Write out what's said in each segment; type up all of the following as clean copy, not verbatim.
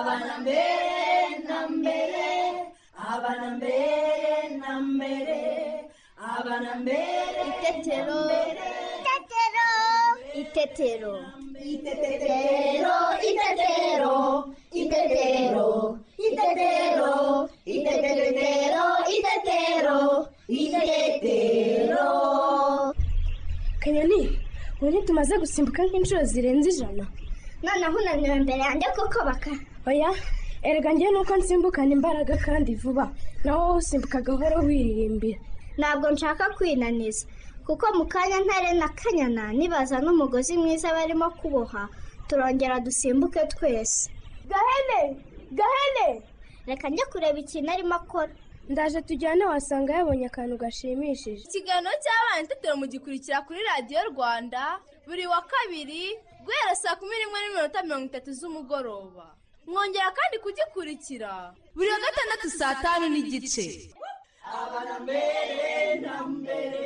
abana mbere na mbere, abana mbere na mbere, abana mbere. Itetero, itetero, itetero, itetero, itetero, itetero, itetero, itetero, itetero. Kanyoni, ubu tumaze gusimbuka nk'inshuro zirenze 100. noneho unaniwe mbere yanjye kuko baka. Oya, erega njye nuko nsimbukana imbaraga kandi vuba, naho wowe usimbuka gahoro wiririmbira. Ntabwo nshaka kwinaniza, kuko mu kanya ntare na Kanyana nibaza n'umugozi mwiza barimo kuboha, turongera dusimbuke twese. Gahene! Reka njye kureba ikintu arimo akora. Ndaje tujyane, wasanga yabonye akantu gashimishije. Ikiganiro cy'abana itetero mugikurikira kuri Radio Rwanda buri wa kabiri guhera saa 11:30 z'umugoroba. Mwongera kandi kugikurikira buri wa gatandatu saa 5:30. Abana mbere na mbere.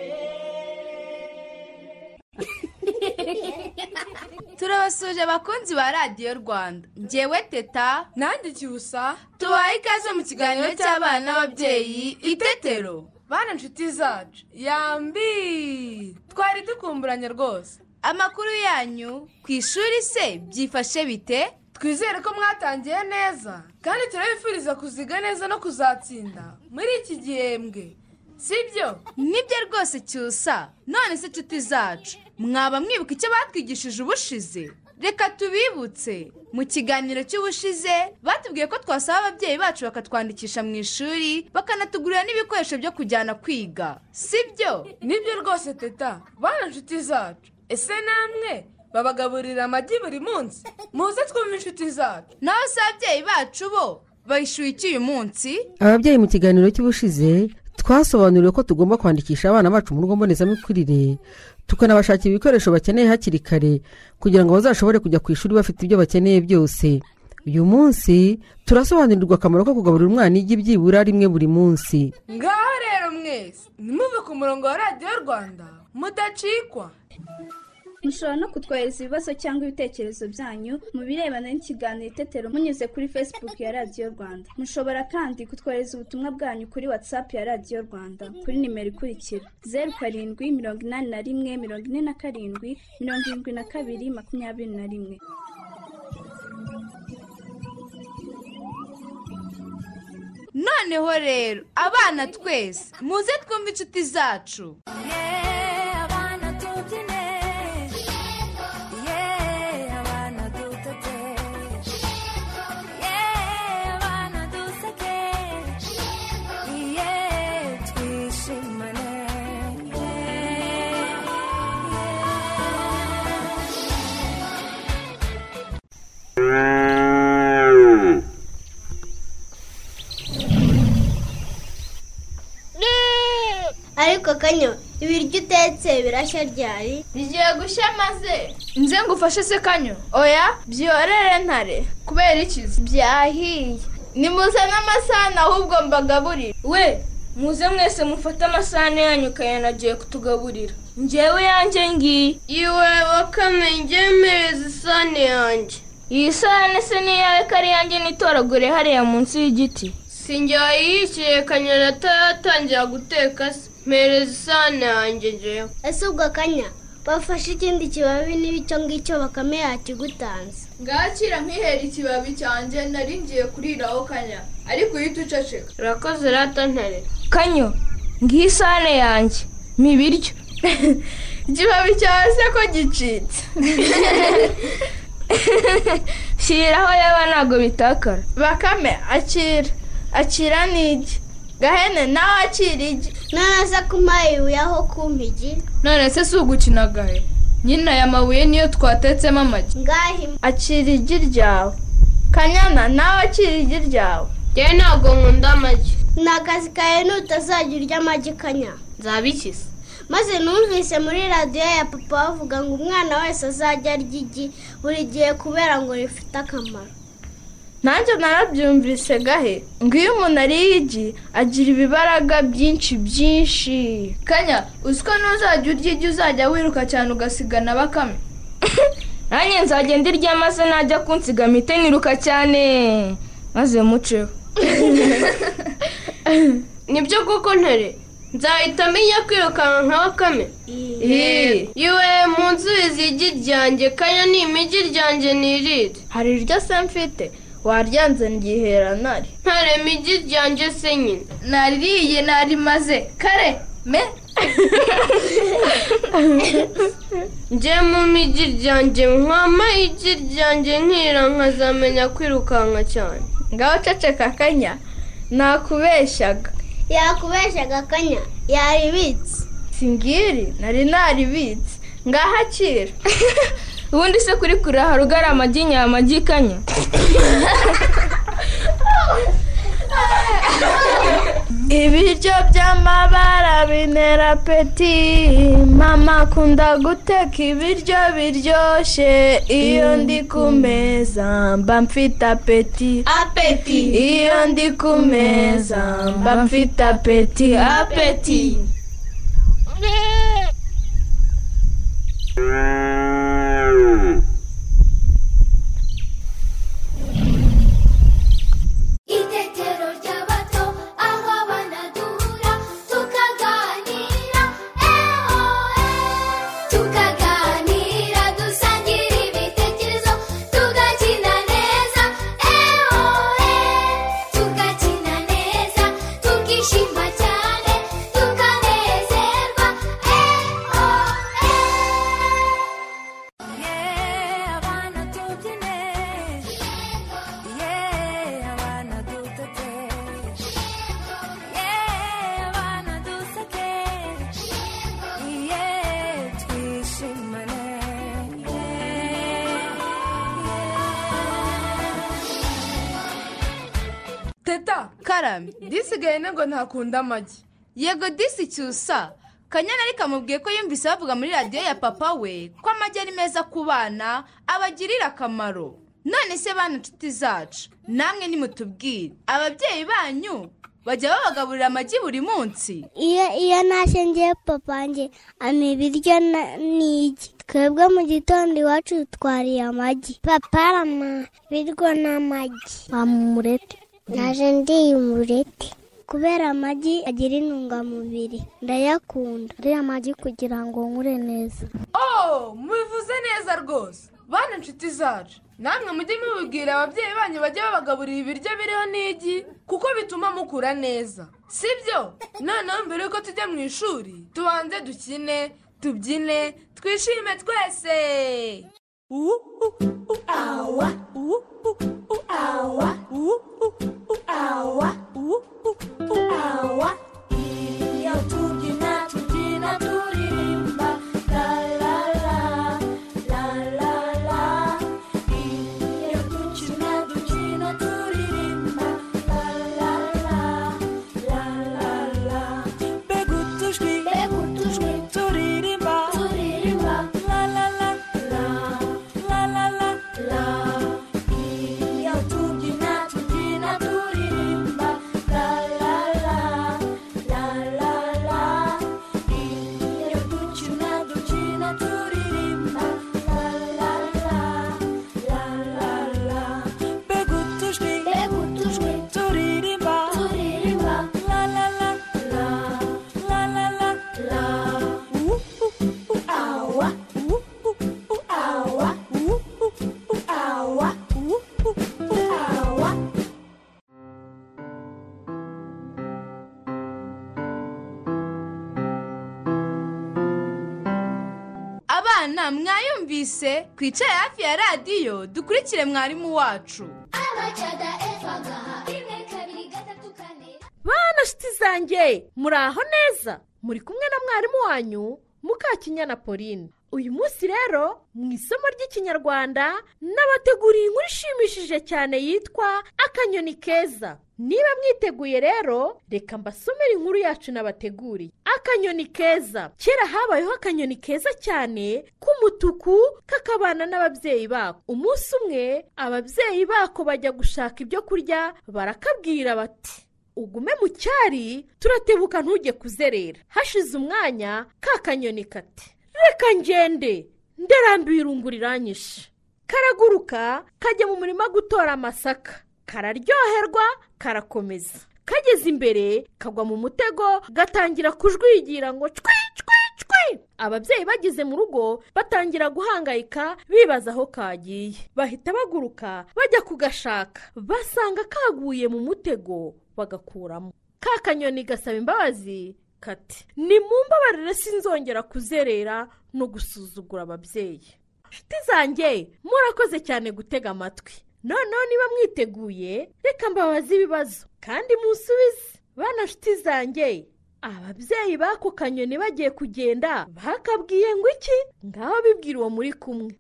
Turabasuje abakunzi ba Radio Rwanda. Njyewe Teta nandi Cyusa, tubaye ikaze mu kiganiro cy'abana n'ababyeyi Itetero. Bana nshuti zacu, yambi twari dukumburanye rwose. Amakuru yanyu ku ishuri se byifashe bite? Twizere ko mwatangiye neza kandi turabifuriza kuziga neza no kuzatsinda muri iki gihembwe, sibyo? Nibyo rwose Cyusa. None se nshuti zacu, mwaba mwibuka icyo batwigishije ubushize? Reka tubibutse. Mu kiganiro cy'ubushize batubwiye ko twasaba ababyeyi bacu bakatwandikisha mu ishuri, bakanatugurira n'ibikoresho byo kujyana kwiga, sibyo? Nibyo rwose Teta. Bana nshuti zacu, ese namwe babagaburira amagi buri munsi? Muze twumve inshuti zacu. Naho se ababyeyi bacu bo bayishyuye iki uyu munsi? Ababyeyi mu kiganiro cy'ubushize twasobanuriwe ko tugomba kwandikisha abana bacu mu rugo mbonezamikurire, tukanabashakira ibikoresho bakeneye hakiri kare kugira ngo bazashobore kujya ku ishuri bafite ibyo bakeneye byose. Uyu munsi turasobanurirwa akamaro ko kugaburira umwana igi byibura rimwe buri munsi. Ngaho rero mwese nimuve ku murongo wa Radio Rwanda mudacikwa. Mushobora no kutwohereza ibibazo cyangwa ibitekerezo byanyu mu birebana n'ikiganiro Itetero munyuze kuri Facebook ya Radio Rwanda. Mushobora kandi kutwohereza ubutumwa bwanyu kuri WhatsApp ya Radio Rwanda kuri nimero ikurikira 0781477221. Noneho rero abana twese muze twumve inshuti zacu. Ariko Kanyo, ibiryo utetse birashya ryari? Bigiye gushya maze nze ngufashe se Kanyo. Oya, byorere ntare. Kubera iki? Byahiye. Nimuze n'amasahani ahubwo mbagaburira. We, muze mwese mufate amasahani yanyu kayanagiye kutugaburira. Njyewe yanjye ngiye. Iwe Bakame, ngemereza isahani yanjye. Iyi sahani se ni yawe kari yanjye nitoragure hariya munsi y'igiti. Sinjye wayihikiye Kanyana atatangira guteka se. Mereza isahani yanjye njyewe. Ese ubwo Kanya, bafashe ikindi kibabi n'ibicyo ngicyo Bakame yakigutanze. Ngakira nkihera ikibabi cyanjye nari ngiye kuriraho Kanya, ariko uhita uceceka. Urakoze rata ntare. Kanyo, ngiyi isahani yanjye mibiryo. Ikibabi cyawe se ko gicitse? Shyiraho yaba ntabwo bitakara. Bakame, akira n'igi. Gahene nawe akira igi. None se kumaye aho kumpigi? None se si ugukina gahe? Nyina aya mabuye niyo twatetsemo amagi. Ngahi Akira igi ryawe. Kanyana nawe akira igi ryawe. Yewe ntabwo nkunda amagi. Nakazi kawe nutazajya urya amagi Kanya. Nzabikize. Maze numvise muri radio ya papa bavuga ngo umwana wese azajya arya igi buri gihe kubera ngo rifite akamaro. Nanjye narabyumvise gahe ngo iyo umuntu ariye igi agira ibibaraga byinshi. Kanya, uziko n'uzajya urya igi uzajya wiruka cyane ugasigana Bakame. nanjye nzagenda irya maze najya kunsiga mpite niruka cyane maze muceho. Nibyo koko ntare nzahita menya kwirukanka nka Bakame. Yewe munsubize igi ryanjye kanya ni imigi ryanjye nirire. Hari iryo se mfite waryanze ngihera ntare. Ntare migi ryanjye se nyine naririye narimaze kare me. Nje mu migi ryanjye nkama igi ryanjye nkira nkazamenya kwirukanka cyane. Ngaho ceceka Kanya nakubeshyaga. yakubeshyaga Kanya yaribitse. Singiri nari naribitse ngaha kira. Ubundi se kuri kuraha rugara amagi nyamagi Kanya. Ibiryo by'amabara binera peti, mama akunda guteka ibiryo biryoshye, iyo ndi ku meza mba mfite apeti. Iyo ndi ku meza mba mfite apeti. Teta Karame disigaye ngo ntakunda amagi. Yego disi cyusa Kanyana ariko amubwiye ko yumvise bavuga muri radio ya papa we ko amagi ari meza ku bana abagirira akamaro. None se bana nshuti zacu namwe nimutubwire ababyeyi banyu bajya babagaburira amagi buri munsi? Iyo nashengiye papa nge amibiryo n'igi. Twebwe mu gitondo iwacu twariye amagi. Papa arama birwa n'amagi bamurete. Naje ndiye umurete kubera amagi agira intungamubiri ndayakunda. Ariya amagi kugira ngo nkure neza. Mubivuze neza rwose. Bana nshuti zacu namwe mujye mubibwira ababyeyi banyu bajye babagaburira ibiryo biriho n'igi kuko bituma mukura neza, sibyo? Noneho mbere yuko tujya mu ishuri tubanze dukine tubyine twishime twese. Awa awa awa awa iyo tubyina turirimba la la la la la la. Iyo dukina turirimba la la la la la la. Begutujwi turirimba la la la la la la la. Iyo tubyina turirimba la la la la la la. Iyo dukina turirimba la la la la la la. Begutujwi turirimba la la la la la la la. Awa awa awa awa. Abana mwayumvise kwicaye hafi ya radio dukurikire mwarimu wacu. Bana nshuti zanjye muraho neza, muri kumwe na mwarimu wanyu Mukakinyana Pauline. Uyu munsi rero mu isomo ry'ikinyarwanda nabateguriye inkuru ishimishije cyane yitwa Akanyoni Keza. Niba mwiteguye rero reka mbasomere inkuru yacu nabateguriye. Akanyoni keza. Kera habayeho akanyoni keza cyane k'umutuku kakabana n'ababyeyi bako. Umunsi umwe ababyeyi bako bajya gushaka ibyo kurya barakabwira bati ugume mu cyari turatebuka ntujye kuzerera. Hashize umwanya ka kanyoni kati reka ngende ndarambiwe irungu riranyishe. Karaguruka kajya mu murima gutora amasaka, kararyoherwa karakomeza. Kageze imbere kagwa mu mutego, gatangira kujwigira ngo cwi cwi cwi. Ababyeyi bageze mu rugo batangira guhangayika bibaza aho kagiye. Bahita baguruka bajya kugashaka, basanga kaguye mu mutego bagakuramo. Ka kanyoni gasaba imbabazi kati nimumbabarire sinzongera kuzerera no gusuzugura ababyeyi. Nshuti zanjye murakoze cyane gutega amatwi. Noneho niba mwiteguye reka mbabaze ibibazo kandi musubize. Bana nshuti zanjye, ababyeyi b'ako kanyoni bagiye kugenda bakabwiye ngo iki? Ngaho bibwira uwo muri kumwe.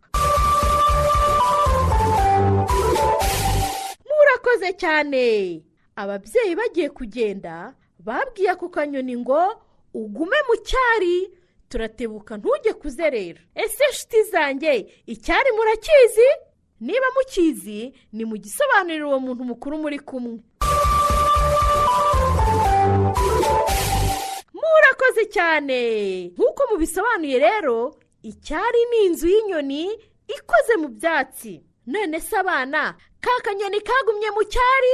Murakoze cyane. Ababyeyi bagiye kugenda babwiye ako kanyoni ngo ugume mu cyari, turatebuka ntujye kuzerera. Ese nshuti zanjye icyari murakizi? Niba mukizi ni mu gisobanurira uwo muntu mukuru muri kumwe. Murakoze cyane. Nk'uko mubisobanuye rero, icyari ni inzu y'inyoni ikoze mu byatsi. None se abana, ka kanyoni kagumye mu cyari?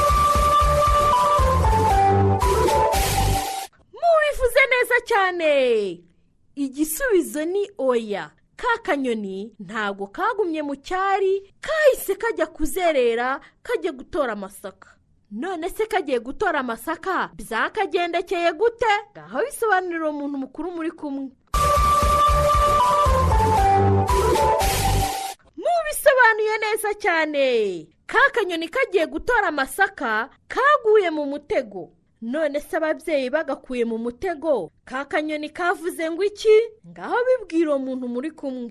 Mubivuze neza cyane. Igisubizo ni oya. Ka kanyoni ntabwo kagumye mu cyari, kahise kajya kuzerera, kajya gutora amasaka. None se kagiye gutora amasaka byakagendekeye gute? Ngaho bisobanurira umuntu mukuru muri kumwe. Mubisobanuye neza cyane. Ka kanyoni kagiye gutora amasaka kaguye mu mutego. None se ababyeyi bagakuye mu mutego, ka kanyoni kavuze ngo iki? Ngaho bibwira uwo muntu muri kumwe.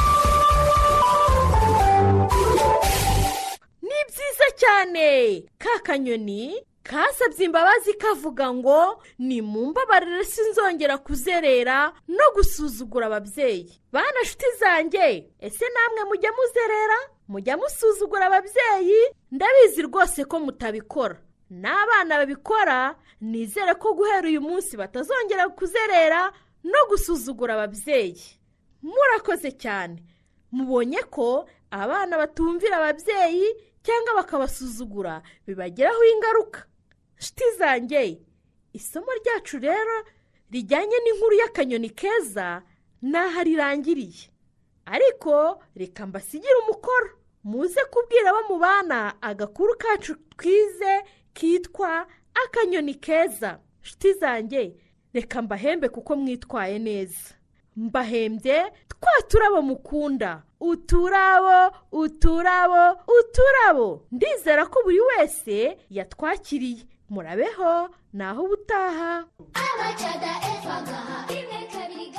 Ni byiza cyane. Ka kanyoni kasabye imbabazi kavuga ngo nimumbabarire sinzongera kuzerera no gusuzugura ababyeyi. Bana nshuti zanjye, ese namwe mujya muzerera? Mujya musuzugura ababyeyi? Ndabizi rwose ko mutabikora. N'abana babikora, nizere ko guhera uyu munsi batazongera kuzerera no gusuzugura ababyeyi. Murakoze cyane. Mubonye ko abana batumvira ababyeyi cyangwa bakabasuzugura bibagiraho ingaruka. Nshuti zanjye, isomo ryacu rero rijyanye n'inkuru y'akanyoni keza naho rirangiriye. Ariko reka mbasigire umukoro, muze kubwira abo mubana agakuru kacu twize kitwa akanyoni keza. Nshuti zanjye, reka mbahembe kuko mwitwaye neza. Mbahembye twa turabo mukunda. Uturabo, uturabo, uturabo. Ndizera ko buri wese yatwakiriye. Murabeho naho ubutaha. Abacada efagaha 1 2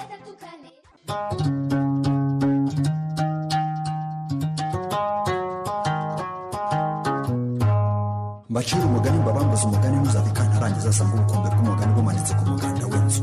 3 4. Mbacira umugani mbabambuza umugani ntuzabikana arangiza asanga ubukombe bw'umugani bumanitse ku muganda w'inzu.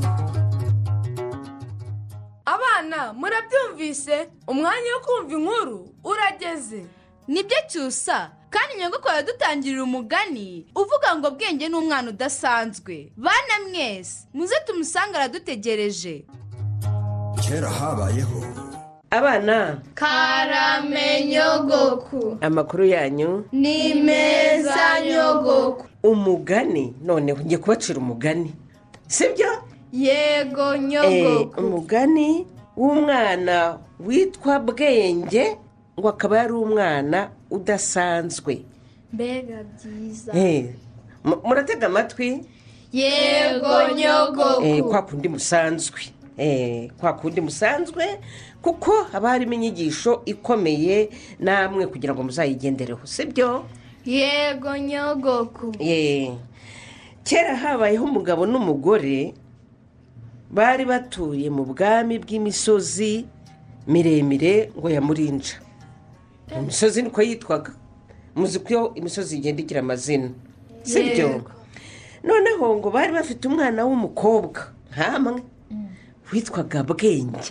Abana murabyumvise, umwanya wo kumva inkuru urageze. Nibyo cyusa, kandi nyogokuru yadutangirira umugani uvuga ngo bwenge n'umwana udasanzwe. Bana mwese muze tumusanga aradutegereje. Kera habayeho abana. Karame nyogoku. Amakuru yanyu ni meza nyogoku. Umugani noneho ngiye kubacira umugani, sibyo? Yego nyogoku. Umugani w'umwana witwa Bwenge, ngo akaba yari umwana udasanzwe. Mbega byiza. Muratega amatwi? Yego nyogoku. Kwa kundi musanzwe. Kwa kundi musanzwe kuko haba harimo inyigisho ikomeye namwe kugira ngo muzayigendereho, sibyo? Yego nyogoku. Kera habayeho umugabo n'umugore bari batuye mu bwami bw'imisozi miremire ngo ya Murinja. Imisozi niko yitwaga. Muzi ko imisozi igenda igira amazina, sibyo? Noneho ngo bari bafite umwana w'umukobwa hamwe witwaga Bwenge.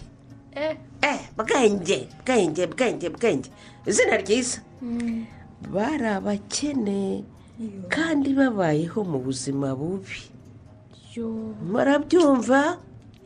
Bwenge. Izina ryiza. Bari abakene kandi babayeho mu buzima bubi. Murabyumva?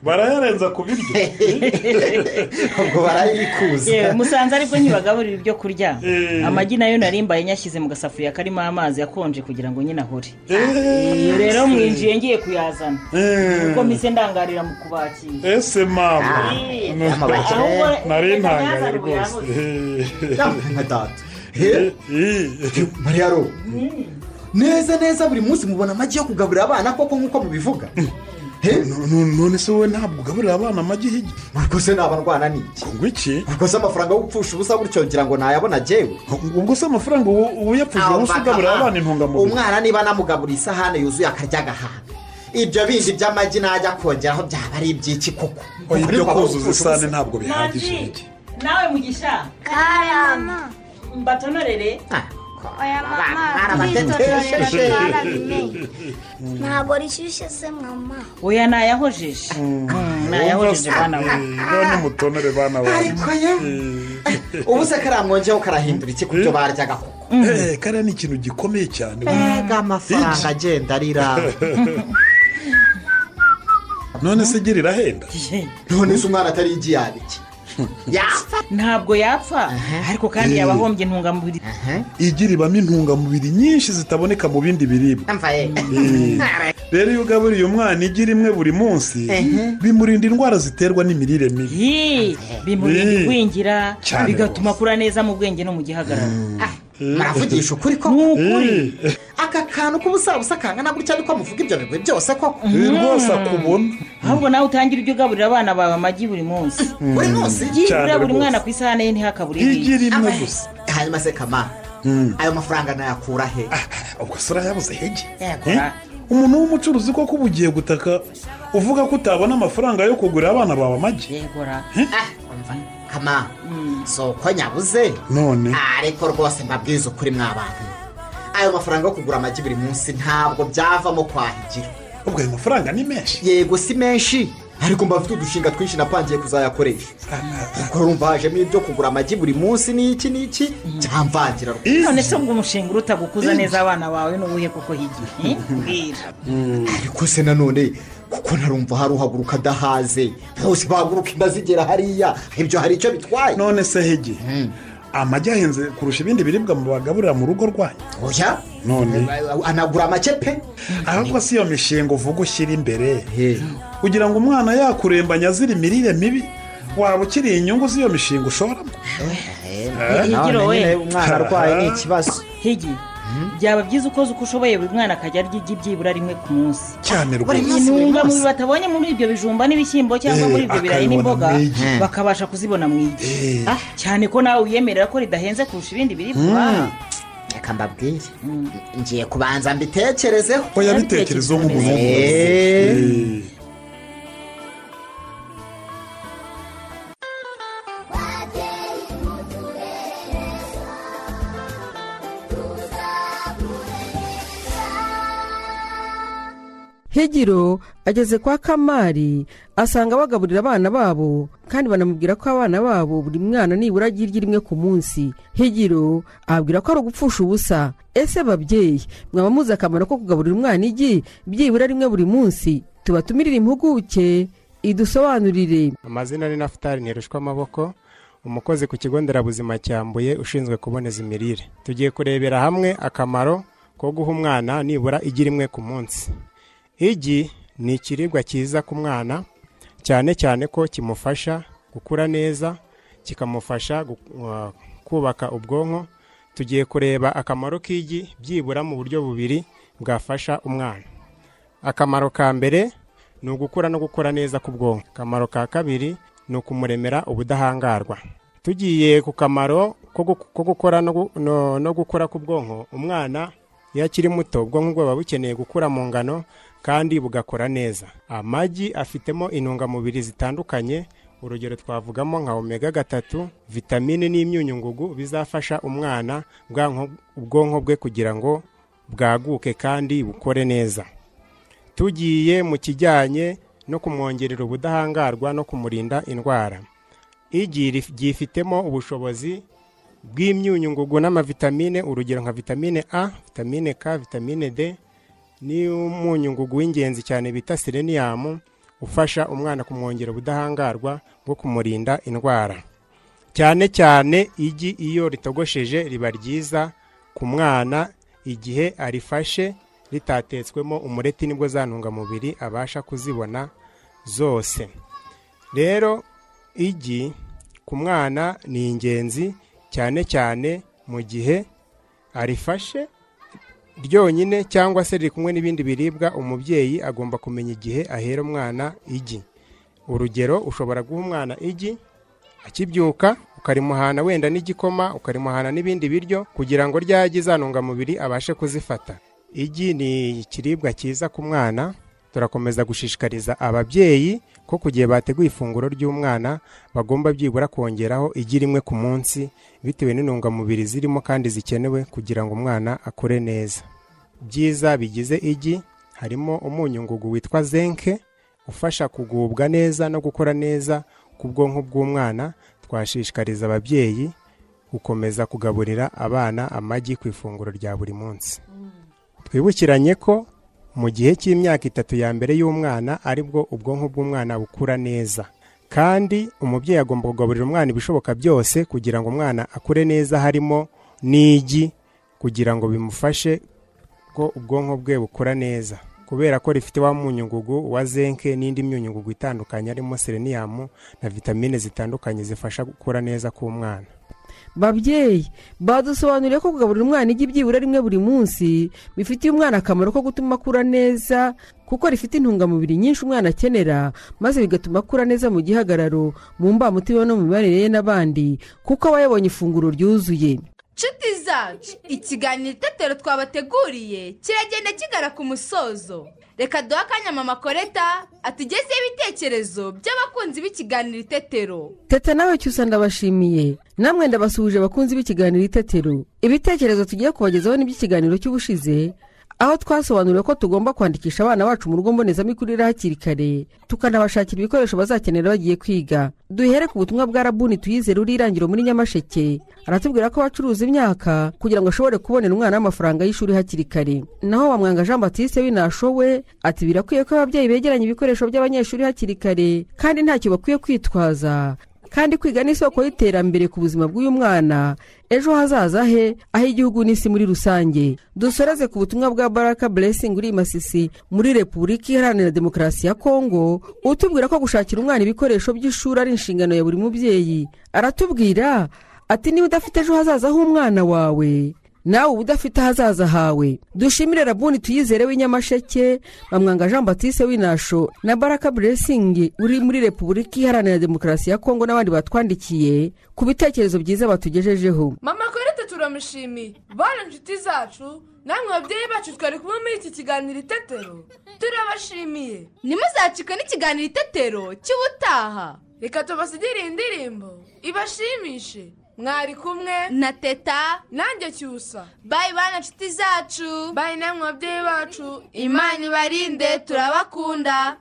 barayarenza ku biryo ubwo barayikuza musanze aribwo ntibagaburira ibyo kurya amagi nayo narimbaye nyashyize mu gasafuriya karimo amazi akonje kugira ngo nyine ahore rero mwinjiye ngiye kuyazana kuko mise ndangarira mu kubakira ese mama nari ntangaye rwose nka data mariyaro neza buri munsi mubona amagi yo kugaburira abana koko nk'uko mubivuga none se wowe ntabwo ugaburira abana amagi higi ubwo se naba ndwana n'iki ngo iki ubwo se amafaranga yo gupfusha ubusa gutyo ngira ngo nayabona jyewe ubwo se amafaranga ubu yapfusha ubusa ugaburira abana intungamubiri umwana niba namugabura isahane yuzuye akarya agahaga ibyo bindi by'amagi najya kongeraho byaba ari iby'iki koko ibyo kuzuza isahane ntabwo bihagije nawe mugisha karama mbatonorere oya mama mwarabatetesheje ntabwo rishyushye se mama oya nayahojeje nayahojeje bana none mutonore bana bawe ariko ye ubu se karamwongeho karahindura iki ku byo baryaga koko kariya ni ikintu gikomeye cyane amafaranga agenda arira none se gira irahenda none se umwana atari igi yabiki yapfa ntabwo yapfa ariko kandi yabahombye intungamubiri igi ribamo intungamubiri nyinshi zitaboneka mu bindi biribwa rero iyo ugaburiye umwana igi rimwe buri munsi bimurinda indwara ziterwa n'imirire mibi bimurinda igwingira bigatuma akura neza mu bwenge no mu gihagararo muravugisha ukuri ko n'ukuri aka kantu k'ubusabusa kangana gutya niko muvuga ibyo bigwi byose koko rwose akubona ahubwo nawe utangira ibyo ugaburira abana bawe amagi buri munsi buri munsi byibura buri mwana ku isahane ye ntihakabure igi rimwe gusa hanyuma se kama ayo mafaranga nayakura he ubwo se urayabuze hege umuntu w'umucuruzi koko uba ugiye gutaka uvuga ko utabona amafaranga yo kugurira abana bawe amagi yegora kama soko nyabuze none ariko rwose mbabwiza ukuri mw'abantu ayo mafaranga yo kugura amagi buri munsi ntabwo byavamo kwahigira ubwo ayo mafaranga ni menshi yego si menshi ariko mbafite udushinga twinshi napangiye kuzayakoresha kuko urumva hajemo ibyo kugura amagi buri munsi n'iki byamvangira none se ngo umushinga uruta gukuza neza abana bawe n'ubuhe kuko higiye ariko se nanone kuko narumva hari uhaguruka adahaze bose bahaguruka inda zigera hariya ibyo hari icyo bitwaye none se hege amagi ahenze kurusha ibindi biribwa mu bagaburira mu rugo rwanyu oya none anagura make pe ahubwo si iyo mishinga uvuga ushyira imbere kugira ngo umwana yakurembanya azira imirire mibi waba ukiriye inyungu z'iyo mishinga ushoramo umwana arwaye ni ikibazo higi byaba byiza ukoze uko ushoboye buri mwana akajya arya igi byibura rimwe ku munsi cyane rwose intungamubiri batabonye muri ibyo bijumba n'ibishyimbo cyangwa muri ibyo birayi n'imboga bakabasha kuzibona mu igi cyane ko nawe wiyemerera ko ridahenze kurusha ibindi biribwa reka mbabwire ngiye kubanza mbitekerezeho oya bitekerezeho nk'umuntu w'umuyobozi higiro ageze kwa kamari asanga bagaburira abana babo kandi banamubwira ko abana babo buri mwana nibura agira igi rimwe ku munsi higiro ababwira ko ari ugupfusha ubusa ese babyeyi mwaba muzi akamaro ko kugaburira umwana igi byibura rimwe buri munsi tubatumirire impuguke idusobanurire. amazina ni Nafutali Ntirushwa amaboko, umukozi ku kigo nderabuzima cya Mbuye ushinzwe kuboneza imirire. Tugiye kurebera hamwe akamaro ko guha umwana nibura igi rimwe ku munsi. Igi ni ikiribwa cyiza ku mwana, cyane cyane ko kimufasha gukura neza, kikamufasha kubaka ubwonko. Tugiye kureba akamaro k'igi byibura mu buryo bubiri bwafasha umwana. Akamaro ka mbere ni ugukura no gukora neza ku bwonko. Akamaro ka kabiri ni ukumuremera ubudahangarwa. Tugiye ku kamaro ko gukora no gukura ku bwonko, umwana iyo akiri muto ubwonko bwe buba bukeneye gukura mu ngano kandi bugakora neza. Amagi afitemo intungamubiri zitandukanye, urugero twavugamo nka omega 3, vitamine n'imyunyungugu bizafasha umwana ubwonko bwe kugira ngo bwaguke kandi bukore neza. Tugiye mu kijyanye no kumwongerera ubudahangarwa no kumurinda indwara. Igi ryifitemo ubushobozi bw'imyunyungugu n'amavitamine, urugero nka vitamine A, vitamine K, vitamine D, ni umunyungugu w'ingenzi cyane bita selenium ufasha umwana kumwongera ubudahangarwa bwo kumurinda indwara. Cyane cyane igi iyo ritogosheje riba ryiza ku mwana igihe arifashe ritatetswemo umureti, nibwo za ntungamubiri abasha kuzibona zose. Rero igi ku mwana ni ingenzi cyane cyane mu gihe arifashe ryonyine cyangwa se riri kumwe n'ibindi biribwa. Umubyeyi agomba kumenya igihe ahera umwana igi. Urugero, ushobora guha umwana igi akibyuka, ukarimuhana wenda n'igikoma, ukarimuhana n'ibindi biryo kugira ngo ryagi za ntungamubiri abashe kuzifata. Igi ni ikiribwa cyiza ku mwana. Turakomeza gushishikariza ababyeyi ko ku gihe bateguye ifunguro ry'umwana bagomba byibura kongeraho igi rimwe ku munsi bitewe n'intungamubiri zirimo kandi zikenewe kugira ngo umwana akure neza. Byiza bigize igi harimo umunyungugu witwa zinc ufasha kugubwa neza no gukora neza ku bwonko bw'umwana. Twashishikariza ababyeyi gukomeza kugaburira abana amagi ku ifunguro rya buri munsi. Twibukiranye ko mu gihe cy'imyaka 3 ya mbere y'umwana aribwo ubwonko bw'umwana bukura neza, kandi umubyeyi agomba kugaburira umwana ibishoboka byose kugira ngo umwana akure neza, harimo n'igi kugira ngo bimufashe ko ubwonko bwe bukura neza, kubera ko rifite wa munyungugu wa zinc n'indi myunyungugu itandukanye harimo selenium na vitamine zitandukanye zifasha gukura neza k'umwana. Babyeyi badusobanuriye ko kugaburira umwana igi byibura rimwe buri munsi bifitiye umwana akamaro ko gutuma akura neza, kuko rifite intungamubiri nyinshi umwana akenera, maze bigatuma akura neza mu gihagararo, mu mbamutima no mu mibanire ye n'abandi, kuko aba yabonye ifunguro ryuzuye. Nshuti zacu, ikiganiro itetero twabateguriye kiragenda kigara ku musozo. Reka duha akanya mama Koreta atugezeho ibitekerezo by'abakunzi b'ikiganiro itetero. Teta nawe cyusa ndabashimiye, namwe ndabasuhuje abakunzi b'ikiganiro itetero. Ibitekerezo tugiye kubagezaho n'iby'ikiganiro cy'ubushize, aho twasobanuriwe ko tugomba kwandikisha abana bacu mu rugo mbonezamikurire hakiri kare, tukanabashakira ibikoresho bazakenera bagiye kwiga. Duhere ku butumwa bwa Rabuni Tuyizere uri Irangiro muri Nyamasheke. Aratubwira ko bacuruza imyaka kugira ngo ashobore kubonera umwana amafaranga y'ishuri hakiri kare. Naho Wamwanga Jean Baptiste winashowe ati birakwiye ko ababyeyi begeranya ibikoresho by'abanyeshuri hakiri kare, kandi ntacyo bakwiye kwitwaza, kandi kwiga ni isoko y'iterambere ku buzima bw'uyu mwana, ejo hazaza he, aho igihugu n'isi muri rusange. Dusoreze ku butumwa bwa Baraka Blessing uri Masisi muri Repubulika Iharanira Demokarasi ya Kongo, utubwira ko gushakira umwana ibikoresho by'ishuri ari inshingano ya buri mubyeyi. Aratubwira ati niba udafite ejo hazaza h'umwana wawe, nawe udafite ahazaza hawe. Dushimire Rabuni Tuyizere w'inyamasheke, Bamwanga Jean Baptiste winasho na Baraka Blessing uri muri Repubulika Iharanira Demokarasi ya Kongo n'abandi batwandikiye ku bitekerezo byiza batugejejeho. Mama Koreta turamushimiye. Bana nshuti zacu, namwe babyeyi bacu twari kumwe muri iki kiganiro itetero, turabashimiye. Nimuzacike n'ikiganiro itetero cy'ubutaha. Reka tubasigire indirimbo ibashimishe. Mwari kumwe na Teta nanjye Cyusa. Bye bana nshuti zacu. Bye namwe babyeyi bacu. Imana ibarinde, turabakunda.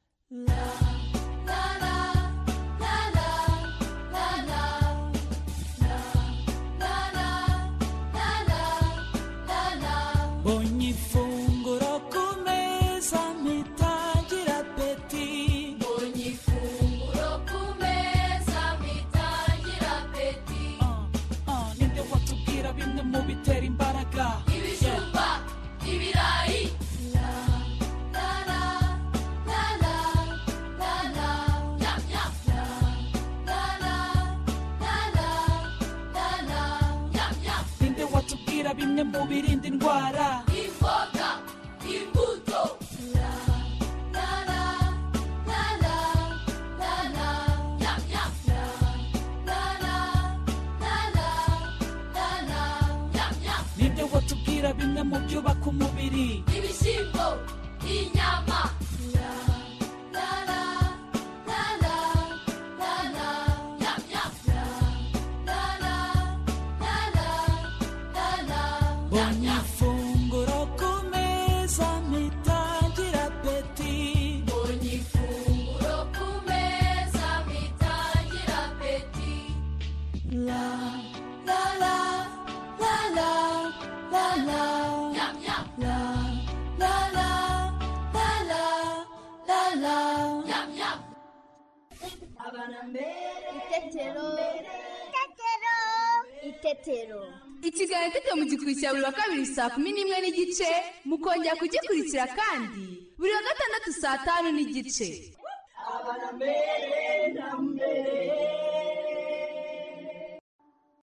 Ogni funguro ku meza mitangira apeti. Ogni funguro ku meza mitangira apeti. Ninde watubwira bimwe mu bitera imbaraga? Ibijumba, ibirayi. La la la la la la la. Yum yum. La la la la la la. Yum yum. Ninde watubwira bimwe mu birinda indwara? Imboga, imbuto. La la la la la la la. Yum yum. La la la la la la. Yum yum. Ninde watubwira bimwe mu byubaka umubiri? Ibishyimbo, inyama. La la la la la la la. Yum yum. La la la la la la. Ogni funguro ku meza mitangira apeti. Ogni funguro ku meza mitangira apeti. La la la la la la la. Yum yum. La la la la la la la. Yum itetero. Ikiganiro itetero mugikurikira buri wa kabiri saa 11:15, mukongera kugikurikira kandi buri wa gatandatu saa 5:15.